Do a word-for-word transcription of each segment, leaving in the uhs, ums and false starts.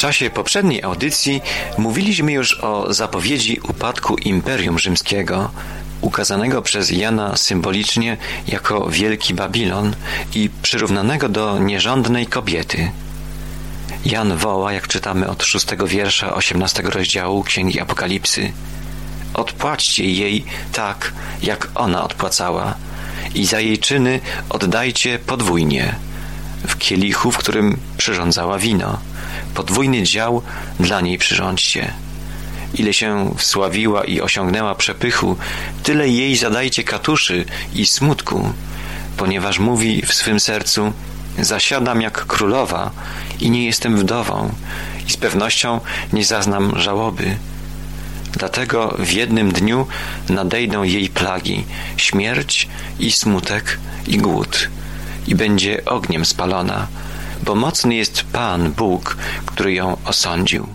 czasie poprzedniej audycji mówiliśmy już o zapowiedzi upadku Imperium Rzymskiego, ukazanego przez Jana symbolicznie jako Wielki Babilon i przyrównanego do nierządnej kobiety. Jan woła, jak czytamy od szóstego wiersza osiemnastego rozdziału Księgi Apokalipsy: odpłaćcie jej tak, jak ona odpłacała, i za jej czyny oddajcie podwójnie. W kielichu, w którym przyrządzała wino, podwójny dział dla niej przyrządźcie. Ile się wsławiła i osiągnęła przepychu, tyle jej zadajcie katuszy i smutku, ponieważ mówi w swym sercu: zasiadam jak królowa i nie jestem wdową i z pewnością nie zaznam żałoby. Dlatego w jednym dniu nadejdą jej plagi, śmierć i smutek i głód, i będzie ogniem spalona, bo mocny jest Pan Bóg, który ją osądził.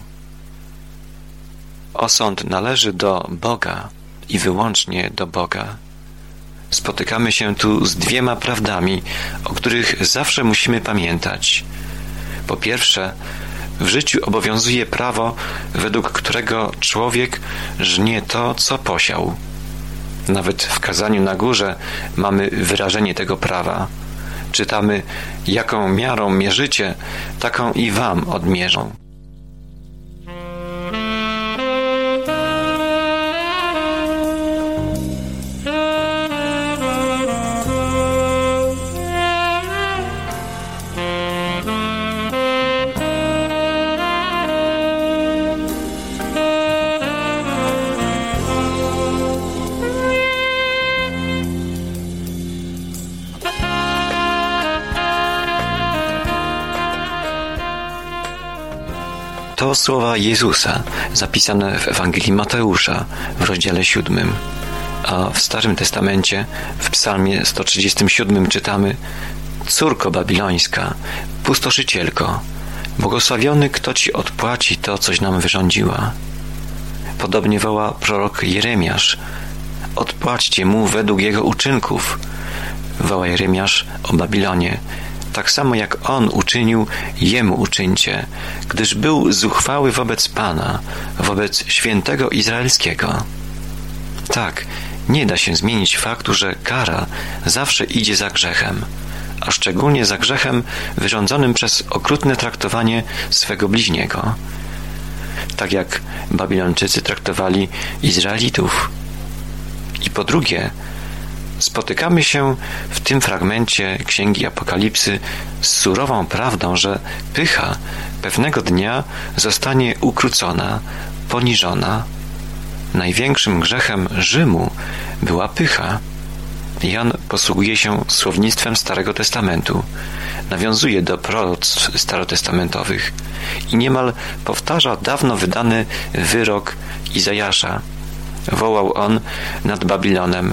Osąd należy do Boga i wyłącznie do Boga. Spotykamy się tu z dwiema prawdami, o których zawsze musimy pamiętać. Po pierwsze, w życiu obowiązuje prawo, według którego człowiek żnie to, co posiał. Nawet w kazaniu na górze mamy wyrażenie tego prawa. Czytamy: jaką miarą mierzycie, taką i wam odmierzą. To słowa Jezusa zapisane w Ewangelii Mateusza w rozdziale siódmym, a w Starym Testamencie w Psalmie sto trzydziestym siódmym czytamy: córko babilońska, pustoszycielko, błogosławiony kto ci odpłaci to, coś nam wyrządziła. Podobnie woła prorok Jeremiasz: odpłaćcie mu według jego uczynków. Woła Jeremiasz o Babilonie: tak samo jak on uczynił, jemu uczyńcie, gdyż był zuchwały wobec Pana, wobec świętego Izraelskiego. Tak, nie da się zmienić faktu, że kara zawsze idzie za grzechem, a szczególnie za grzechem wyrządzonym przez okrutne traktowanie swego bliźniego. Tak jak Babilończycy traktowali Izraelitów. I po drugie, spotykamy się w tym fragmencie Księgi Apokalipsy z surową prawdą, że pycha pewnego dnia zostanie ukrócona, poniżona. Największym grzechem Rzymu była pycha. Jan posługuje się słownictwem Starego Testamentu, nawiązuje do proroctw starotestamentowych i niemal powtarza dawno wydany wyrok Izajasza. Wołał on nad Babilonem: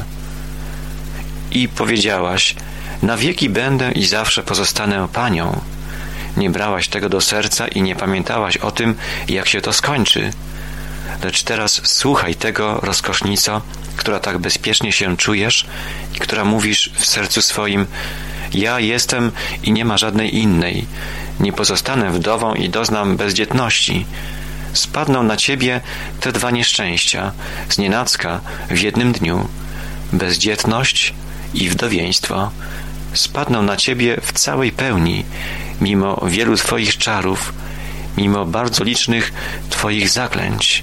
i powiedziałaś: na wieki będę i zawsze pozostanę Panią. Nie brałaś tego do serca i nie pamiętałaś o tym, jak się to skończy. Lecz teraz słuchaj tego, rozkosznico, która tak bezpiecznie się czujesz i która mówisz w sercu swoim: ja jestem i nie ma żadnej innej. Nie pozostanę wdową i doznam bezdzietności. Spadną na ciebie te dwa nieszczęścia, znienacka w jednym dniu. Bezdzietność i wdowieństwo spadną na ciebie w całej pełni, mimo wielu twoich czarów, mimo bardzo licznych twoich zaklęć.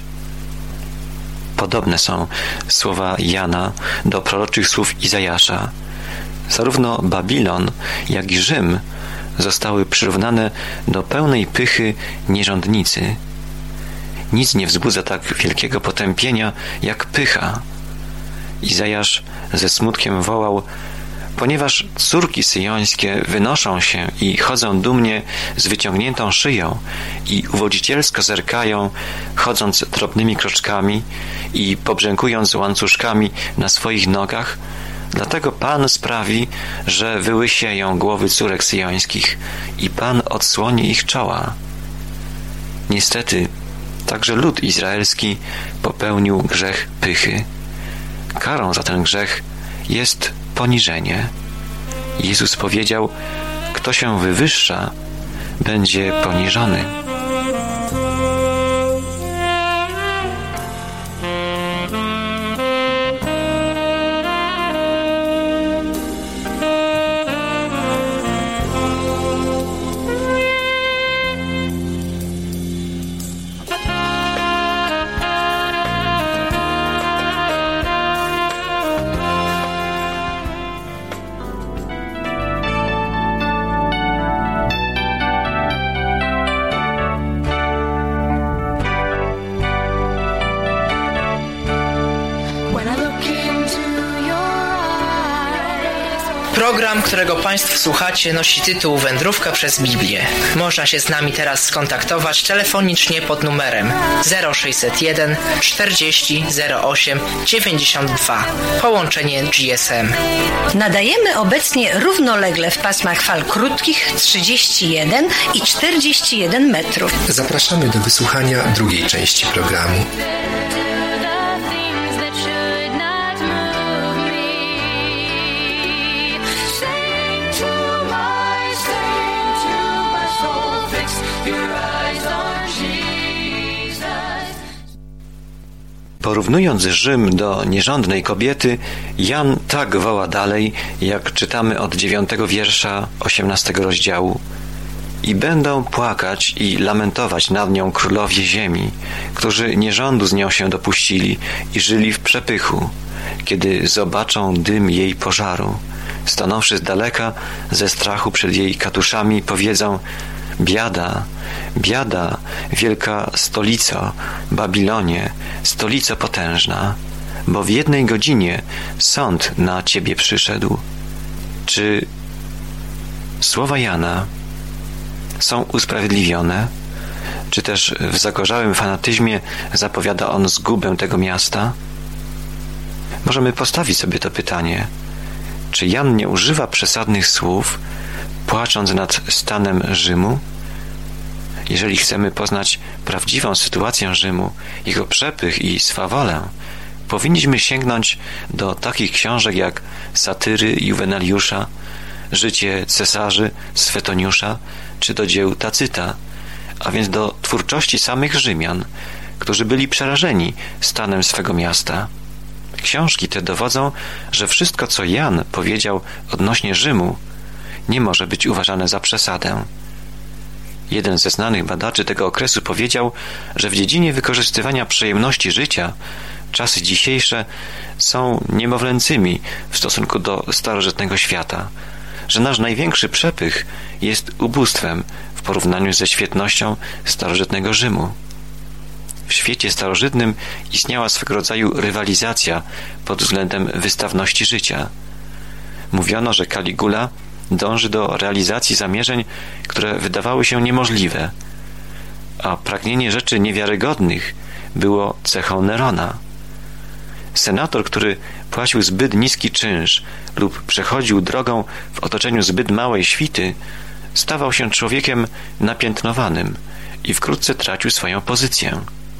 Podobne są słowa Jana do proroczych słów Izajasza. Zarówno Babilon, jak i Rzym zostały przyrównane do pełnej pychy nierządnicy. Nic nie wzbudza tak wielkiego potępienia jak pycha. Izajasz ze smutkiem wołał: ponieważ córki syjońskie wynoszą się i chodzą dumnie z wyciągniętą szyją i uwodzicielsko zerkają, chodząc drobnymi kroczkami i pobrzękując łańcuszkami na swoich nogach, dlatego Pan sprawi, że wyłysieją głowy córek syjońskich i Pan odsłoni ich czoła. Niestety, także lud izraelski popełnił grzech pychy. Karą za ten grzech jest poniżenie. Jezus powiedział: kto się wywyższa, będzie poniżony. Program, którego Państwo słuchacie, nosi tytuł Wędrówka przez Biblię. Można się z nami teraz skontaktować telefonicznie pod numerem zero sześćset jeden czterdzieści zero osiem dziewięćdziesiąt dwa, połączenie G S M. Nadajemy obecnie równolegle w pasmach fal krótkich trzydzieści jeden i czterdzieści jeden metrów. Zapraszamy do wysłuchania drugiej części programu. Porównując Rzym do nierządnej kobiety, Jan tak woła dalej, jak czytamy od dziewiątego wiersza osiemnastego rozdziału. I będą płakać i lamentować nad nią królowie ziemi, którzy nierządu z nią się dopuścili i żyli w przepychu, kiedy zobaczą dym jej pożaru. Stanąwszy z daleka, ze strachu przed jej katuszami, powiedzą: biada, biada, wielka stolico, Babilonie, stolico potężna, bo w jednej godzinie sąd na ciebie przyszedł. Czy słowa Jana są usprawiedliwione? Czy też w zagorzałym fanatyzmie zapowiada on zgubę tego miasta? Możemy postawić sobie to pytanie. Czy Jan nie używa przesadnych słów, płacząc nad stanem Rzymu? Jeżeli chcemy poznać prawdziwą sytuację Rzymu, jego przepych i swawolę, powinniśmy sięgnąć do takich książek jak Satyry Juwenaliusza, Życie cesarzy Swetoniusza, czy do dzieł Tacyta, a więc do twórczości samych Rzymian, którzy byli przerażeni stanem swego miasta. Książki te dowodzą, że wszystko, co Jan powiedział odnośnie Rzymu, nie może być uważane za przesadę. Jeden ze znanych badaczy tego okresu powiedział, że w dziedzinie wykorzystywania przyjemności życia czasy dzisiejsze są niemowlęcymi w stosunku do starożytnego świata, że nasz największy przepych jest ubóstwem w porównaniu ze świetnością starożytnego Rzymu. W świecie starożytnym istniała swego rodzaju rywalizacja pod względem wystawności życia. Mówiono, że Kaligula dąży do realizacji zamierzeń, które wydawały się niemożliwe, a pragnienie rzeczy niewiarygodnych było cechą Nerona. Senator, który płacił zbyt niski czynsz lub przechodził drogą w otoczeniu zbyt małej świty, stawał się człowiekiem napiętnowanym i wkrótce tracił swoją pozycję.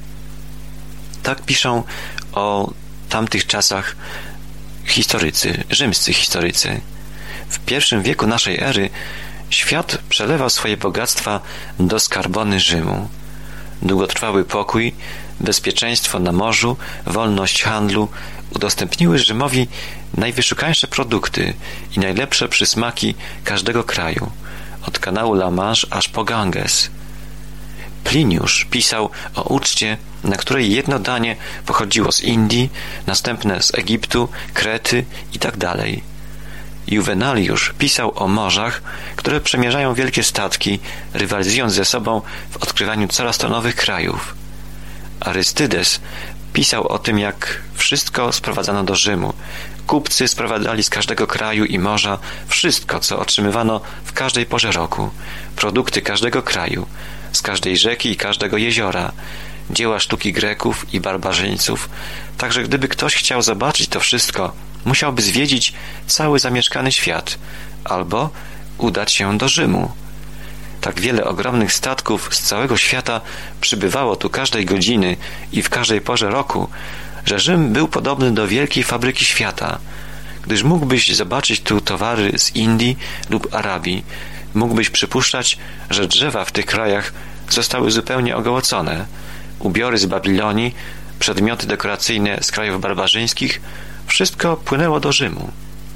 Tak piszą o tamtych czasach historycy, rzymscy historycy. W pierwszym wieku naszej ery świat przelewał swoje bogactwa do skarbony Rzymu. Długotrwały pokój, bezpieczeństwo na morzu, wolność handlu udostępniły Rzymowi najwyszukańsze produkty i najlepsze przysmaki każdego kraju, od kanału La Manche aż po Ganges. Pliniusz pisał o uczcie, na której jedno danie pochodziło z Indii, następne z Egiptu, Krety itd. Juwenaliusz pisał o morzach, które przemierzają wielkie statki, rywalizując ze sobą w odkrywaniu coraz to nowych krajów. Arystydes pisał o tym, jak wszystko sprowadzano do Rzymu. Kupcy sprowadzali z każdego kraju i morza wszystko, co otrzymywano w każdej porze roku, produkty każdego kraju, z każdej rzeki i każdego jeziora, dzieła sztuki Greków i barbarzyńców. Także gdyby ktoś chciał zobaczyć to wszystko, musiałby zwiedzić cały zamieszkany świat albo udać się do Rzymu. Tak wiele ogromnych statków z całego świata przybywało tu każdej godziny i w każdej porze roku, że Rzym był podobny do wielkiej fabryki świata, gdyż mógłbyś zobaczyć tu towary z Indii lub Arabii, mógłbyś przypuszczać, że drzewa w tych krajach zostały zupełnie ogołocone, ubiory z Babilonii, przedmioty dekoracyjne z krajów barbarzyńskich, wszystko płynęło do Rzymu.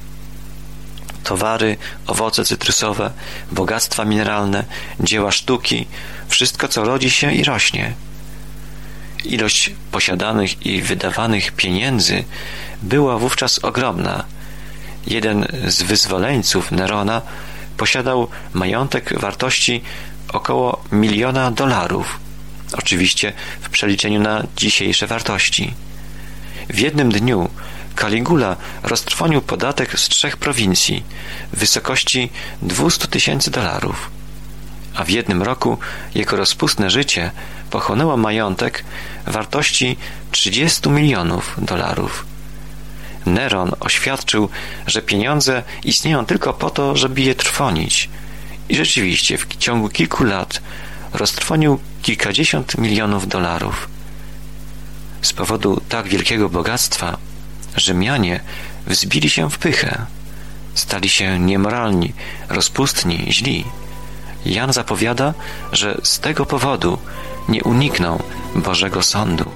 Towary, owoce cytrusowe, bogactwa mineralne, dzieła sztuki, wszystko, co rodzi się i rośnie. Ilość posiadanych i wydawanych pieniędzy była wówczas ogromna. Jeden z wyzwoleńców Nerona posiadał majątek wartości około miliona dolarów, oczywiście w przeliczeniu na dzisiejsze wartości. W jednym dniu Caligula roztrwonił podatek z trzech prowincji w wysokości dwieście tysięcy dolarów, a w jednym roku jego rozpustne życie pochłonęło majątek wartości trzydzieści milionów dolarów. Neron oświadczył, że pieniądze istnieją tylko po to, żeby je trwonić, i rzeczywiście w ciągu kilku lat roztrwonił kilkadziesiąt milionów dolarów. Z powodu tak wielkiego bogactwa Rzymianie wzbili się w pychę, stali się niemoralni, rozpustni, źli. Jan zapowiada, że z tego powodu nie unikną Bożego Sądu.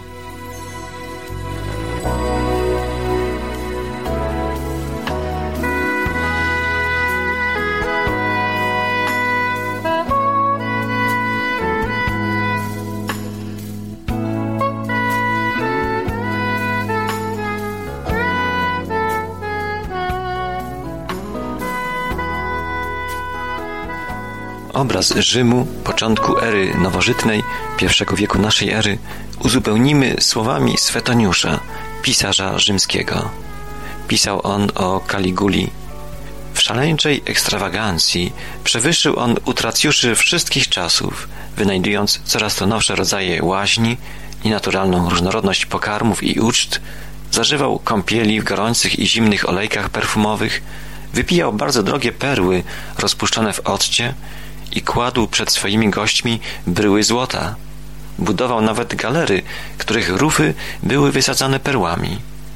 Obraz Rzymu, początku ery nowożytnej, pierwszego wieku naszej ery, uzupełnimy słowami Swetoniusza, pisarza rzymskiego. Pisał on o Caliguli. W szaleńczej ekstrawagancji przewyższył on utracjuszy wszystkich czasów, wynajdując coraz to nowsze rodzaje łaźni i naturalną różnorodność pokarmów i uczt, zażywał kąpieli w gorących i zimnych olejkach perfumowych, wypijał bardzo drogie perły rozpuszczone w occie i kładł przed swoimi gośćmi bryły złota. Budował nawet galery, których rufy były wysadzane perłami.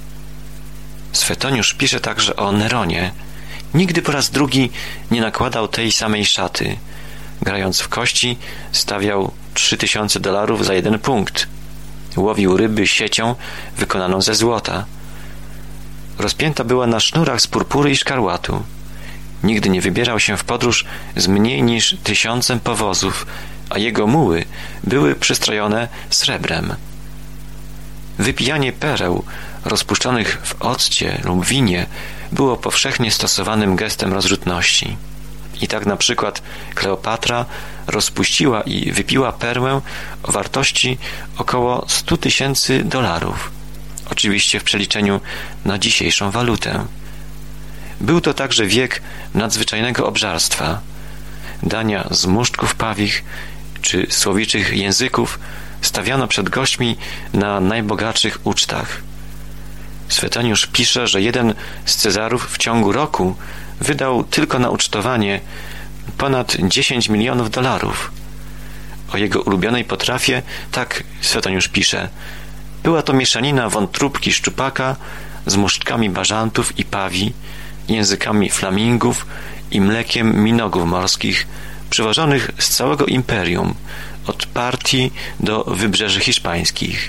Swetoniusz pisze także o Neronie. Nigdy po raz drugi nie nakładał tej samej szaty. Grając w kości stawiał trzy tysiące dolarów za jeden punkt. Łowił ryby siecią wykonaną ze złota. Rozpięta była na sznurach z purpury i szkarłatu. Nigdy nie wybierał się w podróż z mniej niż tysiącem powozów, a jego muły były przystrojone srebrem. Wypijanie pereł rozpuszczonych w occie lub winie było powszechnie stosowanym gestem rozrzutności. I tak na przykład Kleopatra rozpuściła i wypiła perłę o wartości około stu tysięcy dolarów. Oczywiście w przeliczeniu na dzisiejszą walutę. Był to także wiek nadzwyczajnego obżarstwa. Dania z muszczków pawich czy słowiczych języków stawiano przed gośćmi na najbogatszych ucztach. Swetoniusz pisze, że jeden z Cezarów w ciągu roku wydał tylko na ucztowanie ponad dziesięć milionów dolarów. O jego ulubionej potrawie tak Swetoniusz pisze: była to mieszanina wątróbki szczupaka z muszczkami bażantów i pawi, językami flamingów i mlekiem minogów morskich przywożonych z całego imperium, od Partii do wybrzeży hiszpańskich.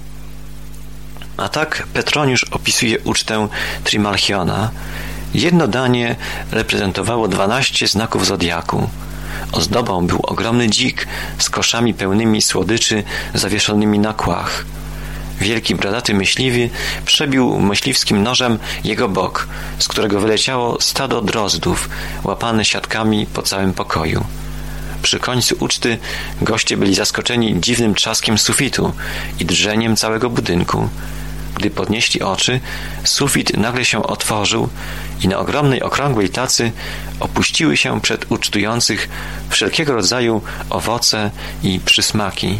A tak Petroniusz opisuje ucztę Trimalchiona. Jedno danie reprezentowało dwanaście znaków zodiaku. Ozdobą był ogromny dzik z koszami pełnymi słodyczy zawieszonymi na kłach. Wielki bradaty myśliwy przebił myśliwskim nożem jego bok, z którego wyleciało stado drozdów, łapane siatkami po całym pokoju. Przy końcu uczty goście byli zaskoczeni dziwnym trzaskiem sufitu i drżeniem całego budynku. Gdy podnieśli oczy, sufit nagle się otworzył i na ogromnej, okrągłej tacy opuściły się przed ucztujących wszelkiego rodzaju owoce i przysmaki.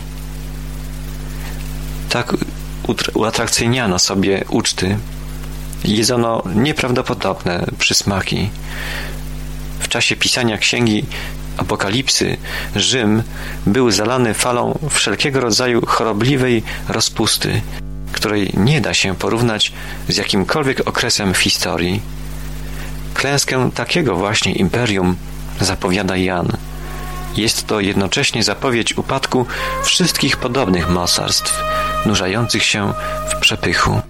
Tak uatrakcyjniano sobie uczty. Jedzono nieprawdopodobne przysmaki. W czasie pisania księgi Apokalipsy Rzym był zalany falą wszelkiego rodzaju chorobliwej rozpusty, której nie da się porównać z jakimkolwiek okresem w historii. Klęskę takiego właśnie imperium zapowiada Jan. Jest to jednocześnie zapowiedź upadku wszystkich podobnych mocarstw, nurzających się w przepychu.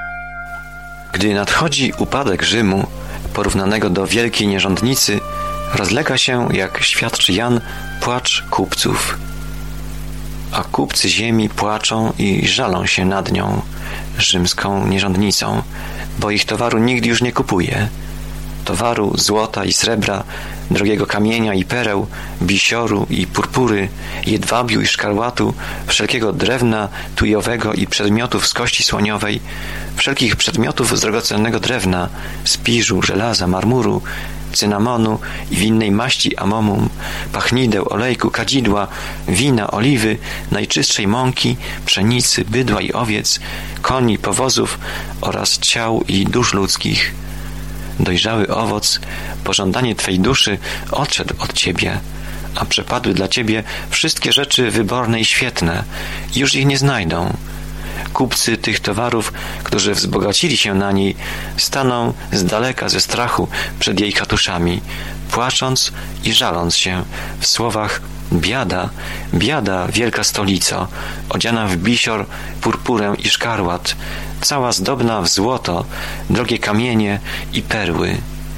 Gdy nadchodzi upadek Rzymu, porównanego do wielkiej nierządnicy, rozlega się, jak świadczy Jan, płacz kupców. A kupcy ziemi płaczą i żalą się nad nią, rzymską nierządnicą, bo ich towaru nikt już nie kupuje. Towaru, złota i srebra, drogiego kamienia i pereł, bisioru i purpury, jedwabiu i szkarłatu, wszelkiego drewna tujowego i przedmiotów z kości słoniowej, wszelkich przedmiotów z drogocennego drewna, spiżu, żelaza, marmuru, cynamonu i winnej maści amomum, pachnideł, olejku, kadzidła, wina, oliwy, najczystszej mąki, pszenicy, bydła i owiec, koni, powozów oraz ciał i dusz ludzkich. Dojrzały owoc, pożądanie Twej duszy odszedł od Ciebie, a przepadły dla Ciebie wszystkie rzeczy wyborne i świetne i już ich nie znajdą. Kupcy tych towarów, którzy wzbogacili się na niej, staną z daleka ze strachu przed jej katuszami, płacząc i żaląc się w słowach: biada, biada, wielka stolico, odziana w bisior, purpurę i szkarłat, cała zdobna w złoto, drogie kamienie i perły.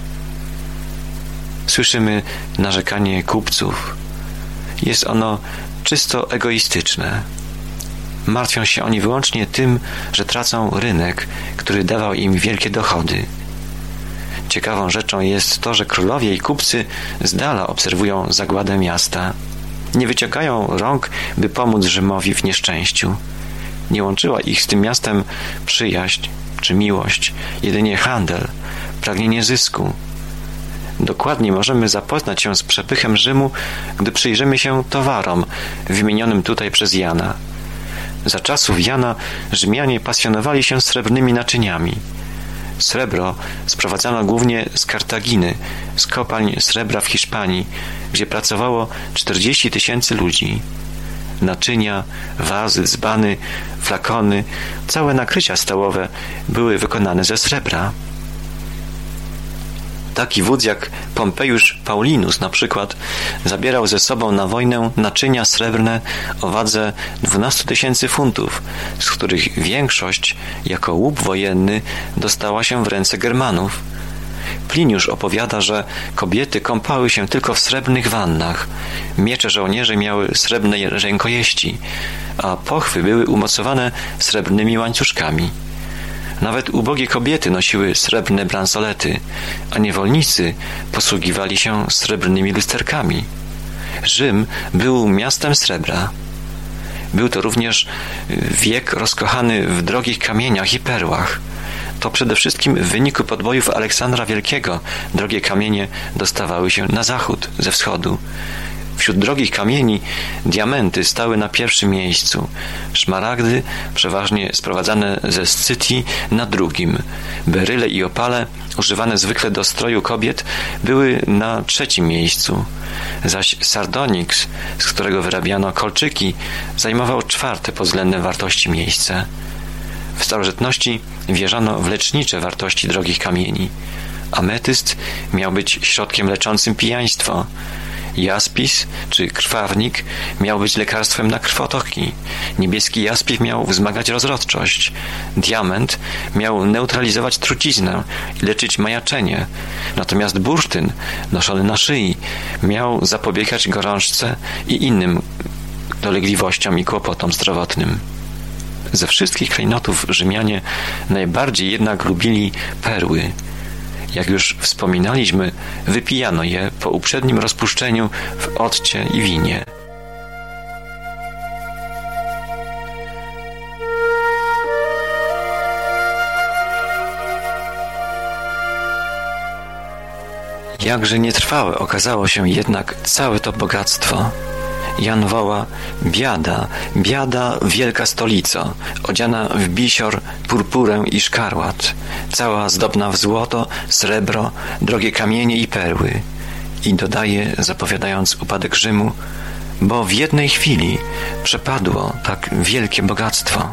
Słyszymy narzekanie kupców. Jest ono czysto egoistyczne. Martwią się oni wyłącznie tym, że tracą rynek, który dawał im wielkie dochody. Ciekawą rzeczą jest to, że królowie i kupcy z dala obserwują zagładę miasta. Nie wyciągają rąk, by pomóc Rzymowi w nieszczęściu. Nie łączyła ich z tym miastem przyjaźń czy miłość, jedynie handel, pragnienie zysku. Dokładnie możemy zapoznać się z przepychem Rzymu, gdy przyjrzymy się towarom wymienionym tutaj przez Jana. Za czasów Jana Rzymianie pasjonowali się srebrnymi naczyniami. Srebro sprowadzano głównie z Kartaginy, z kopalń srebra w Hiszpanii, gdzie pracowało czterdzieści tysięcy ludzi. Naczynia, wazy, dzbany, flakony, całe nakrycia stołowe były wykonane ze srebra. Taki wódz jak Pompejusz Paulinus na przykład zabierał ze sobą na wojnę naczynia srebrne o wadze dwunastu tysięcy funtów, z których większość jako łup wojenny dostała się w ręce Germanów. Pliniusz opowiada, że kobiety kąpały się tylko w srebrnych wannach, miecze żołnierzy miały srebrne rękojeści, a pochwy były umocowane srebrnymi łańcuszkami. Nawet ubogie kobiety nosiły srebrne bransolety, a niewolnicy posługiwali się srebrnymi lusterkami. Rzym był miastem srebra. Był to również wiek rozkochany w drogich kamieniach i perłach. To przede wszystkim w wyniku podbojów Aleksandra Wielkiego drogie kamienie dostawały się na zachód ze wschodu. Wśród drogich kamieni diamenty stały na pierwszym miejscu, szmaragdy, przeważnie sprowadzane ze Scytii, na drugim, beryle i opale, używane zwykle do stroju kobiet, były na trzecim miejscu, zaś sardonyks, z którego wyrabiano kolczyki, zajmował czwarte pod względem wartości miejsce. W starożytności wierzono w lecznicze wartości drogich kamieni. Ametyst miał być środkiem leczącym pijaństwo. Jaspis, czy krwawnik, miał być lekarstwem na krwotoki. Niebieski jaspis miał wzmagać rozrodczość. Diament miał neutralizować truciznę i leczyć majaczenie. Natomiast bursztyn, noszony na szyi, miał zapobiegać gorączce i innym dolegliwościom i kłopotom zdrowotnym. Ze wszystkich klejnotów Rzymianie najbardziej jednak lubili perły. Jak już wspominaliśmy, wypijano je po uprzednim rozpuszczeniu w occie i winie. Jakże nietrwałe okazało się jednak całe to bogactwo. Jan woła: biada, biada, wielka stolico, odziana w bisior, purpurę i szkarłat, cała zdobna w złoto, srebro, drogie kamienie i perły. I dodaje, zapowiadając upadek Rzymu: bo w jednej chwili przepadło tak wielkie bogactwo.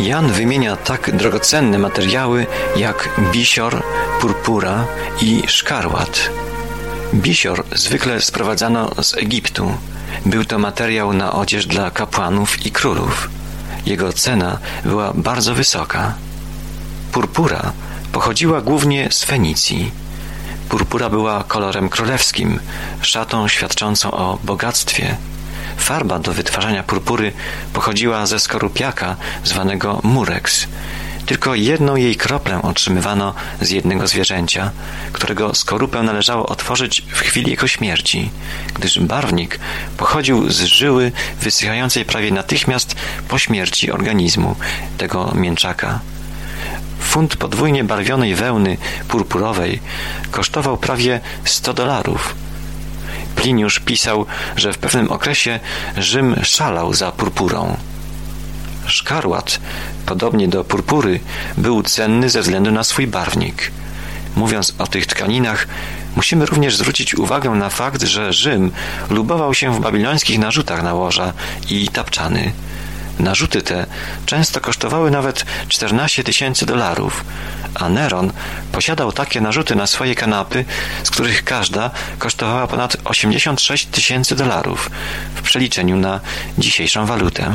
Jan wymienia tak drogocenne materiały jak bisior, purpura i szkarłat. Bisior zwykle sprowadzano z Egiptu. Był to materiał na odzież dla kapłanów i królów. Jego cena była bardzo wysoka. Purpura pochodziła głównie z Fenicji. Purpura była kolorem królewskim, szatą świadczącą o bogactwie. Farba do wytwarzania purpury pochodziła ze skorupiaka zwanego mureks. Tylko jedną jej kroplę otrzymywano z jednego zwierzęcia, którego skorupę należało otworzyć w chwili jego śmierci, gdyż barwnik pochodził z żyły wysychającej prawie natychmiast po śmierci organizmu tego mięczaka. Funt podwójnie barwionej wełny purpurowej kosztował prawie sto dolarów. Pliniusz pisał, że w pewnym okresie Rzym szalał za purpurą. Szkarłat, podobnie do purpury, był cenny ze względu na swój barwnik. Mówiąc o tych tkaninach, musimy również zwrócić uwagę na fakt, że Rzym lubował się w babilońskich narzutach na łoża i tapczany. Narzuty te często kosztowały nawet czternaście tysięcy dolarów, a Neron posiadał takie narzuty na swoje kanapy, z których każda kosztowała ponad osiemdziesiąt sześć tysięcy dolarów w przeliczeniu na dzisiejszą walutę.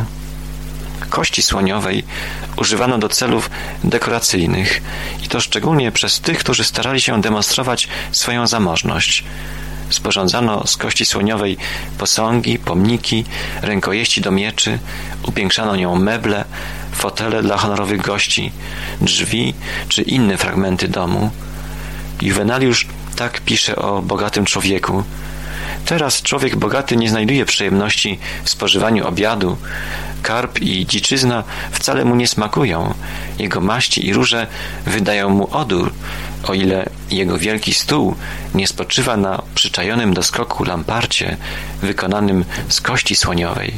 Kości słoniowej używano do celów dekoracyjnych i to szczególnie przez tych, którzy starali się demonstrować swoją zamożność. Sporządzano z kości słoniowej posągi, pomniki, rękojeści do mieczy, upiększano nią meble, fotele dla honorowych gości, drzwi czy inne fragmenty domu. Juwenaliusz tak pisze o bogatym człowieku. Teraz człowiek bogaty nie znajduje przyjemności w spożywaniu obiadu. Karp i dziczyzna wcale mu nie smakują. Jego maści i róże wydają mu odór, o ile jego wielki stół nie spoczywa na przyczajonym do skoku lamparcie wykonanym z kości słoniowej.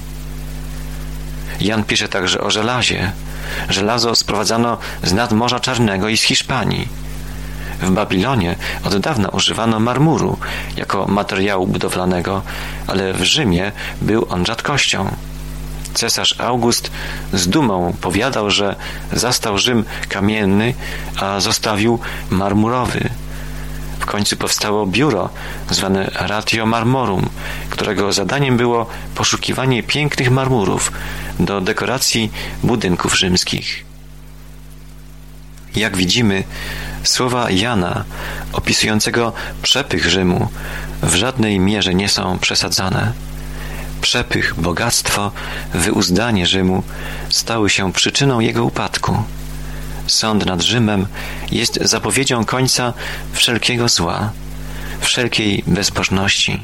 Jan pisze także o żelazie. Żelazo sprowadzano z nad Morza Czarnego i z Hiszpanii. W Babilonie od dawna używano marmuru jako materiału budowlanego, ale w Rzymie był on rzadkością. Cesarz August z dumą powiadał, że zastał Rzym kamienny, a zostawił marmurowy. W końcu powstało biuro zwane Ratio Marmorum, którego zadaniem było poszukiwanie pięknych marmurów do dekoracji budynków rzymskich. Jak widzimy, słowa Jana opisującego przepych Rzymu w żadnej mierze nie są przesadzane. Przepych, bogactwo, wyuzdanie Rzymu stały się przyczyną jego upadku. Sąd nad Rzymem jest zapowiedzią końca wszelkiego zła, wszelkiej bezbożności.